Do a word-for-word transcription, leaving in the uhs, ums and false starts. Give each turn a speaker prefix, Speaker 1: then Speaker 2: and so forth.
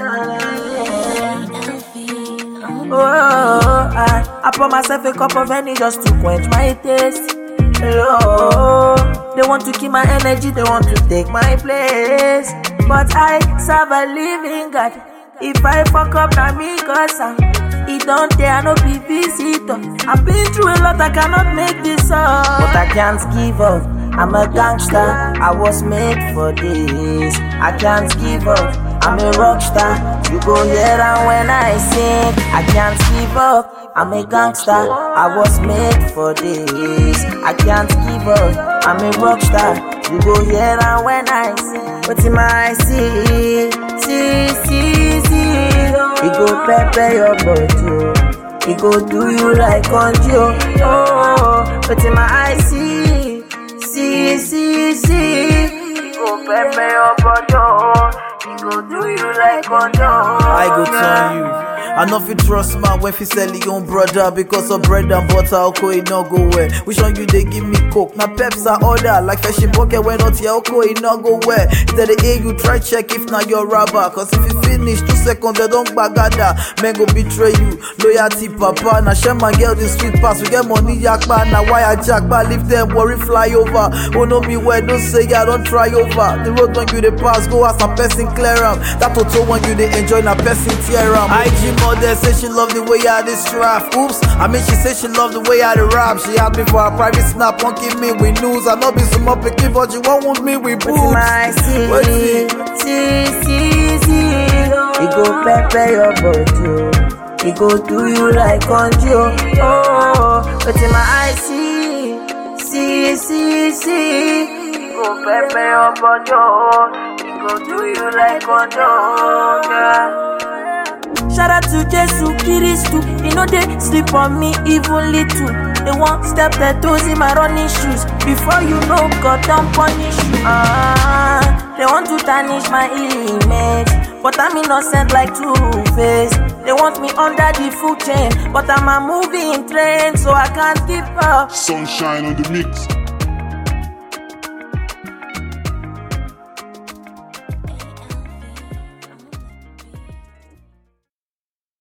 Speaker 1: Oh, I, I pour myself a cup of honey just to quench my taste. Oh, they want to keep my energy, they want to take my place. But I serve a living God. If I fuck up, now me cause I'm it don't dare no be visitor. I've been through a lot, I cannot make this up. But I can't give up, I'm a gangster, I was made for this. I can't give up, I'm a rock star. You go hear and when I sing. I can't give up, I'm a gangster, I was made for this. I can't give up, I'm a rock star. You go hear and when I sing. But in my see, see, see, see. He go pepper your body, he go do you like conjo. Oh, but in my eyes see, see, see, see. He go pepper your body, he go do you like conjo.
Speaker 2: I go tell you, I know if you trust man when fi sell your own brother because of bread and butter, oko it no go well. Which one you they give me coke? Now peps are order like fishing bucket when not your oko it no go well. Instead the A you try check if not your rubber, cause if you finish two seconds they don't bagada. Men go betray you, loyalty papa. Now share my girl this sweet pass, we get money yakba. Now why I jackba, leave them worry fly over. Oh no me where don't say I don't try over. The road when you they pass, go ask a person clear am. That auto when you they enjoy na person tear am. I G mother say she love the way I this strap. Oops, I mean she say she love the way I the rap. She had me for a private snap, won't give me with news. I know be some up picky, but you won't want me with boobs.
Speaker 1: My see, see, see, see. He go pepper your body, he go do you like conjo. Oh, but in my eyes see, see, see, see. He go pepper your body, he go do you like conjo. Yeah. Shout out to Jesus Christ, you know they sleep on me even little. They won't step their toes in my running shoes. Before you know, God don't punish you. Ah, they want to tarnish my image, but I'm innocent like Two-Face. They want me under the food chain, but I'm a moving train, so I can't keep up.
Speaker 3: Sunshine on the mix.